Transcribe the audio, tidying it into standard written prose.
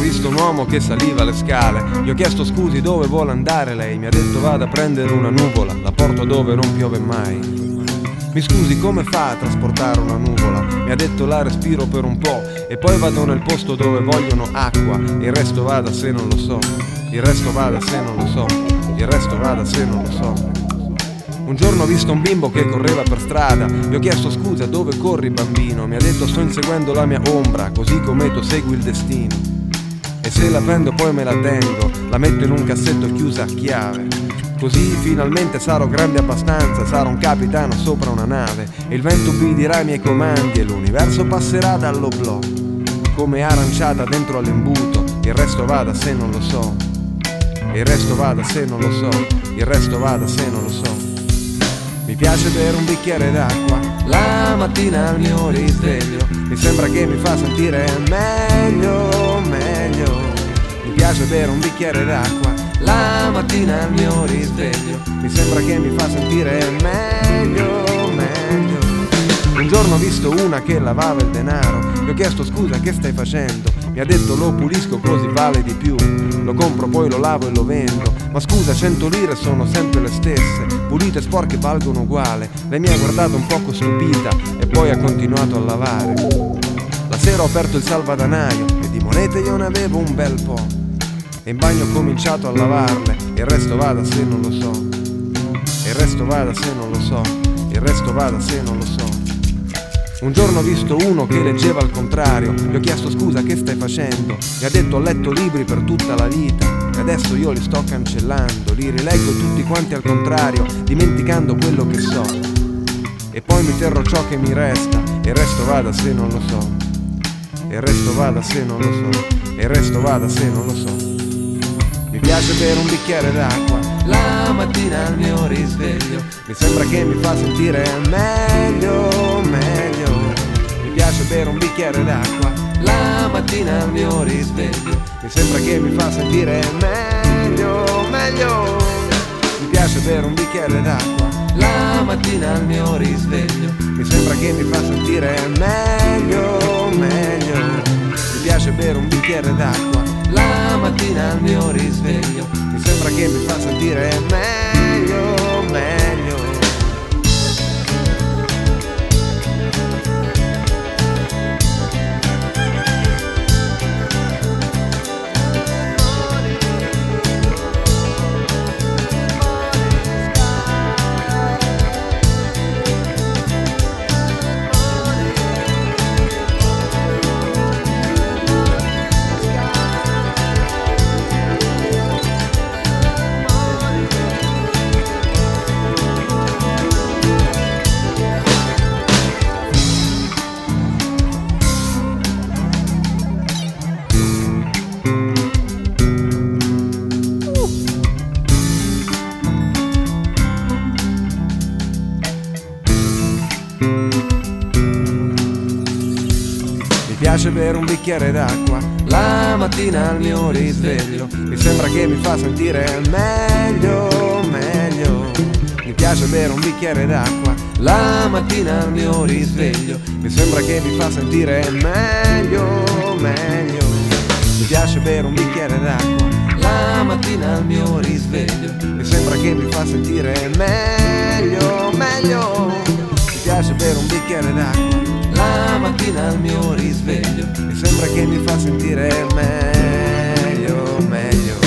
visto un uomo che saliva le scale. Gli ho chiesto scusi dove vuole andare lei. Mi ha detto vada a prendere una nuvola, la porto dove non piove mai. Mi scusi come fa a trasportare una nuvola? Mi ha detto la respiro per un po' e poi vado nel posto dove vogliono acqua. Il resto vada se non lo so. Il resto vada se non lo so. Il resto vada se non lo so. Un giorno ho visto un bimbo che correva per strada. Gli ho chiesto scusa dove corri bambino. Mi ha detto sto inseguendo la mia ombra, così come tu segui il destino. E se la prendo poi me la tengo, la metto in un cassetto chiusa a chiave. Così finalmente sarò grande abbastanza, sarò un capitano sopra una nave. E il vento ubbidirà ai miei comandi e l'universo passerà dall'oblò come aranciata dentro all'imbuto. Il resto vada se non lo so. Il resto vada se non lo so. Il resto vada se non lo so. Mi piace bere un bicchiere d'acqua la mattina al mio risveglio. Mi sembra che mi fa sentire meglio, meglio. Mi piace bere un bicchiere d'acqua la mattina al mio risveglio. Mi sembra che mi fa sentire meglio, meglio. Un giorno ho visto una che lavava il denaro. Gli ho chiesto scusa che stai facendo? Mi ha detto lo pulisco così vale di più. Lo compro poi lo lavo e lo vendo. Ma scusa 100 lire sono sempre le stesse. Pulite e sporche valgono uguale. Lei mi ha guardato un poco stupita e poi ha continuato a lavare. La sera ho aperto il salvadanaio e di monete io ne avevo un bel po'. E in bagno ho cominciato a lavarle. Il resto vada se non lo so. Il resto vada se non lo so. Il resto vada se non lo so. Un giorno ho visto uno che leggeva al contrario. Gli ho chiesto scusa che stai facendo? Mi ha detto ho letto libri per tutta la vita e adesso io li sto cancellando. Li rileggo tutti quanti al contrario, dimenticando quello che so. E poi mi terrò ciò che mi resta. E il resto vada se non lo so. E il resto vada se non lo so. E il resto vada se non lo so. Mi piace bere un bicchiere d'acqua la mattina al mio risveglio. Mi sembra che mi fa sentire meglio, meglio. Mi piace bere un bicchiere d'acqua la mattina al mio risveglio. Mi sembra che mi fa sentire meglio, meglio. Mi piace bere un bicchiere d'acqua la mattina al mio risveglio. Mi sembra che mi fa sentire meglio, meglio. Mi piace bere un bicchiere d'acqua la mattina al mio risveglio. Mi sembra che mi fa sentire meglio, meglio. Mi piace bere un bicchiere d'acqua la mattina al mio risveglio. Mi sembra che mi fa sentire meglio, meglio. Mi piace bere un bicchiere d'acqua la mattina al mio risveglio. Mi sembra che mi fa sentire meglio, meglio. Mi piace bere un bicchiere d'acqua la mattina al mio risveglio. Mi sembra che mi fa sentire meglio, meglio. Mi piace bere un bicchiere d'acqua la mattina al mio risveglio. Mi sembra che mi fa sentire meglio, meglio.